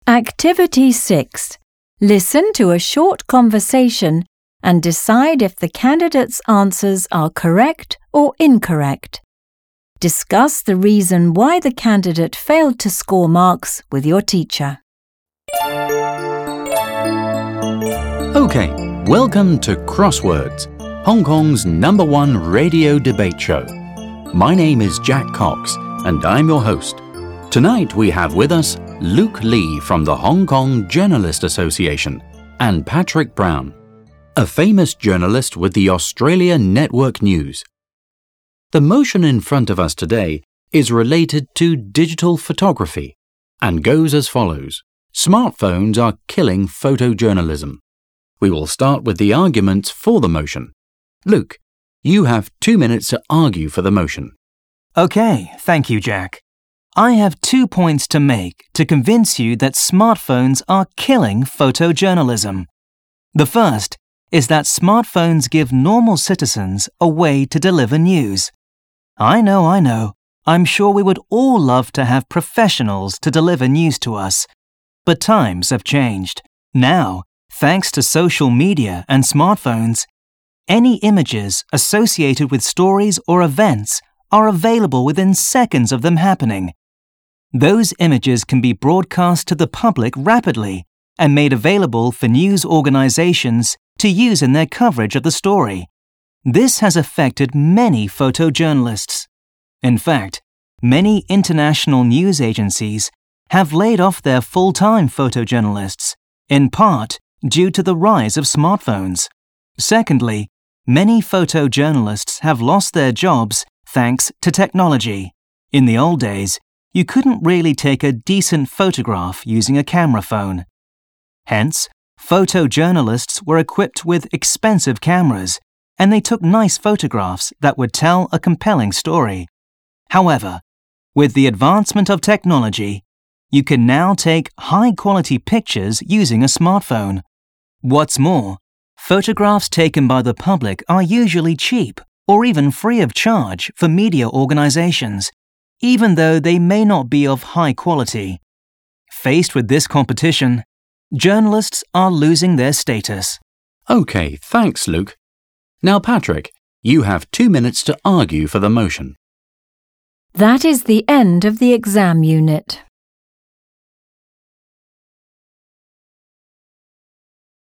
Activity 6. Listen to a short conversation and decide if the candidate's answers are correct or incorrect. Discuss the reason why the candidate failed to score marks with your teacher. OK, welcome to Crosswords, Hong Kong's #1 radio debate show. My name is Jack Cox and I'm your host. Tonight we have with us Luke Lee from the Hong Kong Journalist Association and Patrick Brown, a famous journalist with the Australia Network News. The motion in front of us today is related to digital photography and goes as follows. Smartphones are killing photojournalism. We will start with the arguments for the motion. Luke, you have 2 minutes to argue for the motion. OK, thank you, Jack. I have 2 points to make to convince you that smartphones are killing photojournalism. The first is that smartphones give normal citizens a way to deliver news. I know. I'm sure we would all love to have professionals to deliver news to us. But times have changed. Now, thanks to social media and smartphones, any images associated with stories or events are available within seconds of them happening. Those images can be broadcast to the public rapidly and made available for news organizations to use in their coverage of the story. This has affected many photojournalists. In fact, many international news agencies have laid off their full-time photojournalists, in part due to the rise of smartphones. Secondly, many photojournalists have lost their jobs thanks to technology. In the old days, you couldn't really take a decent photograph using a camera phone. Hence, photojournalists were equipped with expensive cameras, and they took nice photographs that would tell a compelling story. However, with the advancement of technology, you can now take high-quality pictures using a smartphone. What's more, photographs taken by the public are usually cheap or even free of charge for media organizations, even though they may not be of high quality. Faced with this competition, journalists are losing their status. OK, thanks, Luke. Now, Patrick, you have 2 minutes to argue for the motion. That is the end of the exam unit.